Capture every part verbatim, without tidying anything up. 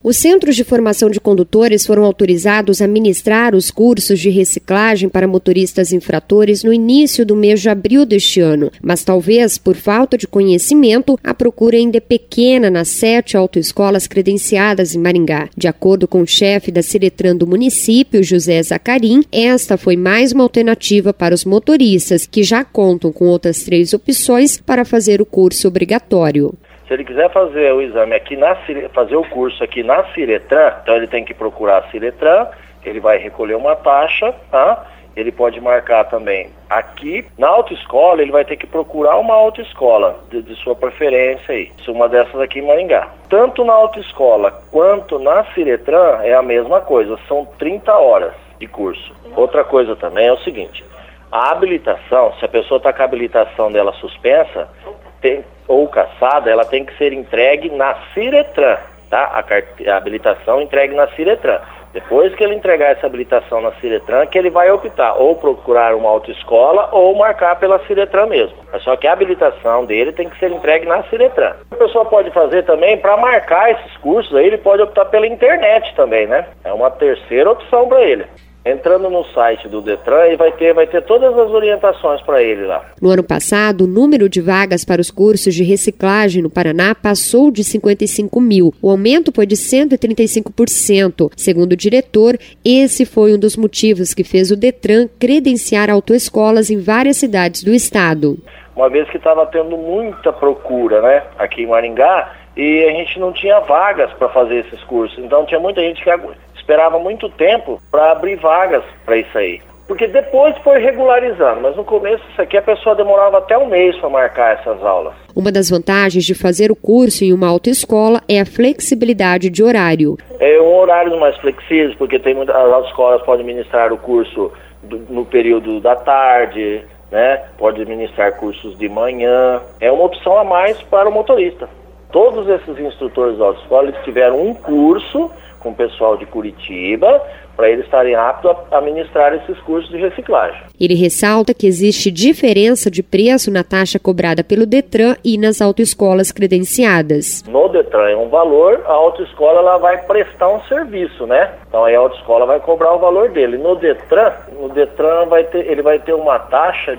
Os Centros de Formação de Condutores foram autorizados a ministrar os cursos de reciclagem para motoristas infratores no início do mês de abril deste ano, mas talvez, por falta de conhecimento, a procura ainda é pequena nas sete autoescolas credenciadas em Maringá. De acordo com o chefe da Ciretran do município, José Zacarim, esta foi mais uma alternativa para os motoristas, que já contam com outras três opções para fazer o curso obrigatório. Se ele quiser fazer o exame aqui na fazer o curso aqui na Ciretran, então ele tem que procurar a Ciretran, ele vai recolher uma taxa, tá? Ele pode marcar também aqui. Na autoescola, ele vai ter que procurar uma autoescola de, de sua preferência aí. Uma dessas aqui em Maringá. Tanto na autoescola quanto na Ciretran é a mesma coisa, são trinta horas de curso. Outra coisa também é o seguinte, a habilitação, se a pessoa está com a habilitação dela suspensa, tem, ou cassada, ela tem que ser entregue na Ciretran, tá? A, cart... a habilitação entregue na Ciretran. Depois que ele entregar essa habilitação na Ciretran, que ele vai optar ou procurar uma autoescola ou marcar pela Ciretran mesmo. Só que a habilitação dele tem que ser entregue na Ciretran. A pessoa pode fazer também, para marcar esses cursos, aí ele pode optar pela internet também, né? É uma terceira opção para ele. Entrando no site do Detran, e vai ter, vai ter todas as orientações para ele lá. No ano passado, o número de vagas para os cursos de reciclagem no Paraná passou de cinquenta e cinco mil. O aumento foi de cento e trinta e cinco por cento. Segundo o diretor, esse foi um dos motivos que fez o Detran credenciar autoescolas em várias cidades do estado. Uma vez que estava tendo muita procura, né, aqui em Maringá, e a gente não tinha vagas para fazer esses cursos. Então tinha muita gente que esperava muito tempo para abrir vagas para isso aí. Porque depois foi regularizando, mas no começo isso aqui a pessoa demorava até um mês para marcar essas aulas. Uma das vantagens de fazer o curso em uma autoescola é a flexibilidade de horário. É um horário mais flexível, porque tem muitas, as autoescolas podem ministrar o curso do, no período da tarde, né? Pode ministrar cursos de manhã. É uma opção a mais para o motorista. Todos esses instrutores da autoescola, eles tiveram um curso com o pessoal de Curitiba, para eles estarem aptos a ministrar esses cursos de reciclagem. Ele ressalta que existe diferença de preço na taxa cobrada pelo Detran e nas autoescolas credenciadas. No Detran é um valor, a autoescola ela vai prestar um serviço, né? Então aí a autoescola vai cobrar o valor dele. No Detran, no Detran vai ter, ele vai ter uma taxa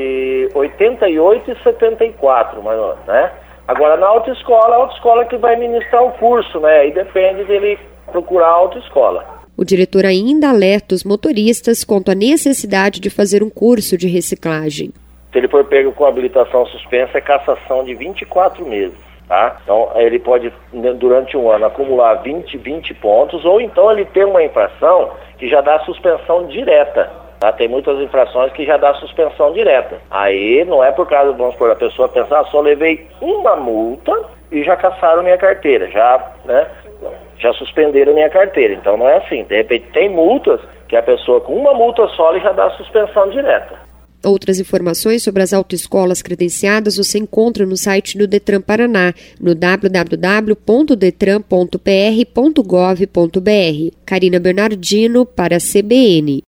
de oitenta e oito reais e setenta e quatro centavos, mais ou menos, né? Agora na autoescola, a autoescola que vai ministrar o curso, né? Aí depende dele procurar a autoescola. O diretor ainda alerta os motoristas quanto à necessidade de fazer um curso de reciclagem. Se ele for pego com habilitação suspensa, é cassação de vinte e quatro meses, tá? Então ele pode, durante um ano, acumular vinte, vinte pontos, ou então ele ter uma infração que já dá suspensão direta. Tá? Tem muitas infrações que já dá suspensão direta. Aí não é por causa, vamos supor, a pessoa pensar, ah, só levei uma multa e já cassaram minha carteira, já, né? Já suspenderam minha carteira. Então não é assim. De repente tem multas que a pessoa com uma multa só já dá suspensão direta. Outras informações sobre as autoescolas credenciadas você encontra no site do Detran Paraná, no w w w ponto detran ponto p r ponto gov ponto b r. Karina Bernardino para a C B N.